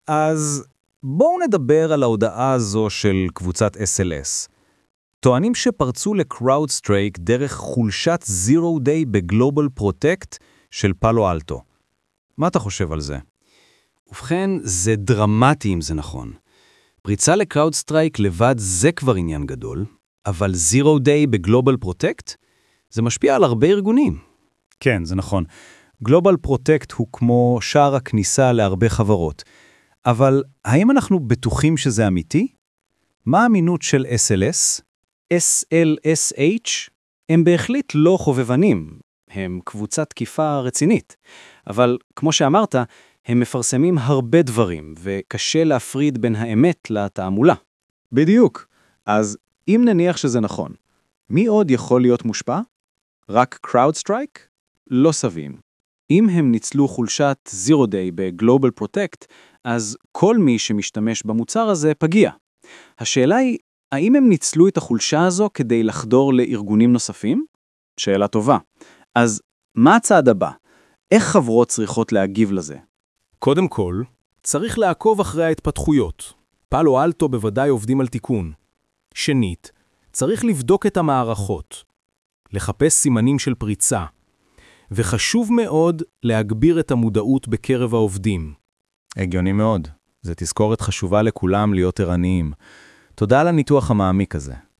אז בואו נדבר על ההודעה הזו של קבוצת SLS. טוענים שפרצו לקראודסטרייק דרך חולשת Zero Day בגלובל פרוטקט של פאלו אלטו. מה אתה חושב על זה? ובכן, זה דרמטי אם זה נכון. פריצה לקראודסטרייק לבד זה כבר עניין גדול, אבל Zero Day בגלובל פרוטקט זה משפיע על הרבה ארגונים. כן, זה נכון. גלובל פרוטקט הוא כמו שער הכניסה להרבה חברות. אבל האם אנחנו בטוחים שזה אמיתי? מה האמינות של SLS? SLSH הם בהחליט לא חובבנים, הם קבוצת תקיפה רצינית. אבל כמו שאמרת, הם מפרסמים הרבה דברים, וקשה להפריד בין האמת לתעמולה. בדיוק. אז אם נניח שזה נכון, מי עוד יכול להיות מושפע? רק CrowdStrike? לא סביר. אם הם ניצלו חולשת Zero Day ב-Global Protect, אז כל מי שמשתמש במוצר הזה פגיע. השאלה היא, האם הם ניצלו את החולשה הזו כדי לחדור לארגונים נוספים? שאלה טובה. אז מה הצעד הבא? איך חברות צריכות להגיב לזה? קודם כל, צריך לעקוב אחרי ההתפתחויות. פאלו אלטו בוודאי עובדים על תיקון. שנית, צריך לבדוק את המערכות. לחפש סימנים של פריצה. וחשוב מאוד להגביר את המודעות בקרב העובדים. הגיוני מאוד. זה תזכורת חשובה לכולם להיות ערניים. תודה על הניתוח המעמיק הזה.